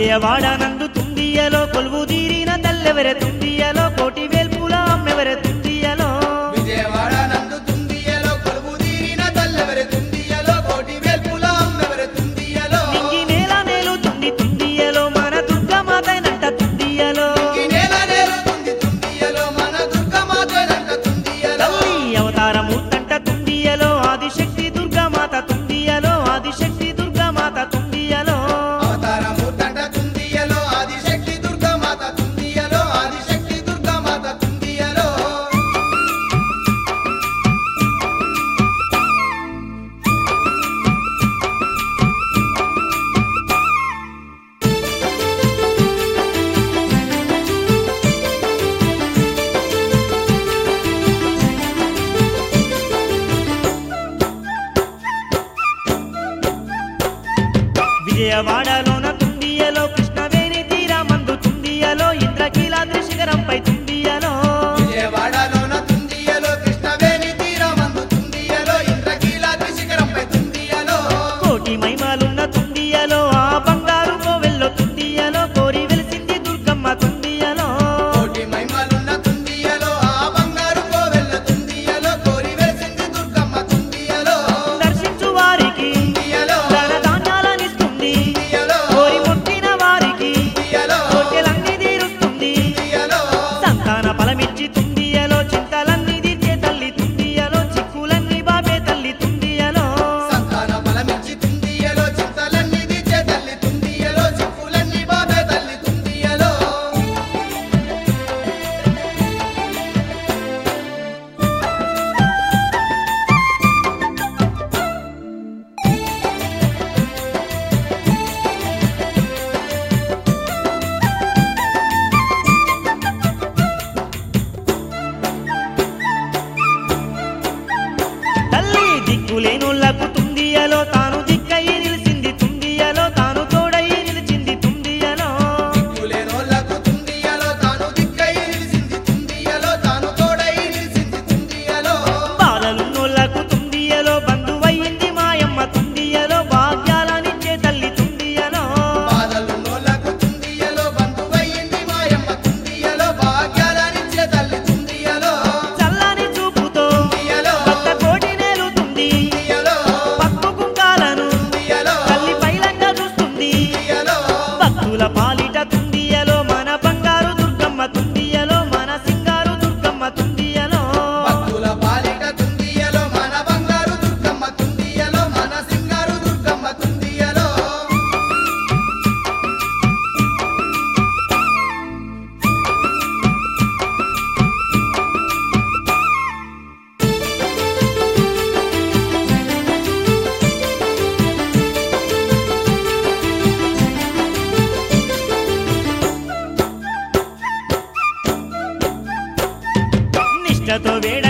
విజయవాడ నందు తుండియలో కొలువు తీరిన తల్లెవరె తుండియలో కోటి వేల్పుల అమ్మెవరె తుండియలో విజయవాడ నందు తుండియలో కొలువు తీరిన తల్లెవరె తుండియలో కోటి వేల్పుల అమ్మెవరె తుండియలో నింగి నేల నేలు తుండి తుండియలో మన దుర్గమాతనంట తుండియలో ఈ నేల నేలుతుంది తుండియలో మన దుర్గమాతనంట తుండియలో తల్లి అవతారమూర్తంట తుండియలో ఆదిశక్తి దుర్గమాత తుండియలో ఆదిశక్తి దుర్గమాత తుండియలో అవతారమూర్తంట తుండియలో ఆదిశక్తి దుర్గమాత తుండియలో ఆదిశక్తి దుర్గమాత తుండియలో విజయవాడలోన తుండియలో కృష్ణవేణి తీరమందు తుండియలో ఇంద్రకీలాద్రి శిఖరంపై తుండియలో విజయవాడలోన తుండియలో కృష్ణవేణి తీరమందు తుండియలో ఇంద్రకీలాద్రి శిఖరంపై తుండియలో కోటి మహిమలున్న తుండియలో ఆ బంగారు కోవెల్లో తుండియలో కోరి వెలిసింది దుర్గమ్మ తుండియలో కోటి మహిమలున్న తుండియలో ఆ బంగారు కోవెల్ల తుండియలో కోరి వెలిసింది దుర్గమ్మ తుండియలో దర్శించు వారికి తుండియలో ధన ధాన్యాలనిస్తుంది తుండియలో కోరి ముట్టిన వారికి తుండియలో కోటెలన్నీ తీరుస్తుంది తుండియలో సంతాన ఫలమిచ్చి తుండియలో చింతలన్నీ తీర్చే తల్లి తుండియలో చిక్కులన్నీ బాబే తల్లి తుండియలో సంతాన బలమిచ్చి తుండియలో చింతలన్నీ తీర్చే తల్లి తుండియలో చిక్కులన్నీ బాబే తల్లి తుండియలో తల్లి దిక్కులేనోళ్లకు తుండియలో తాను దిక్కయి నిలిచింది తుండియలో తాను తోడయి నిలిచింది తుండియలో దిక్కులేనోళ్లకు తుండియలో తాను దిక్కై నిలిసింది తుండియలో తాను తోడై నిలిసింది తుండియలో బాధలున్నోళ్లకు తుండియలో బంధువయ్యింది మాయమ్మ తుండియలో భాగ్యాలనిచ్చే తల్లి తుండియలో బాధలున్నోళ్లకు తుండియలో బంధువయ్యింది మాయమ్మ తుండియలో భాగ్యాలనిచ్చే తల్లి తుండియలో చల్లని చూపుతో తుండియలో భక్త కోటి నేలుతుంది తుండియలో పక్కు కుంకాలను తుండియలో తల్లి పైలంగా చూస్తుంది తుండియలో భక్తుల పాలిట తుండియలో మన బంగారు దుర్గమ్మ తుండియలో మన సింగారు దుర్గమ్మ తుండియలో భక్తుల పాలిట తుండియలో మన బంగారు దుర్గమ్మ తుండియలో మన సింగారు దుర్గమ్మ తుండియలో నిష్ఠతో వేడ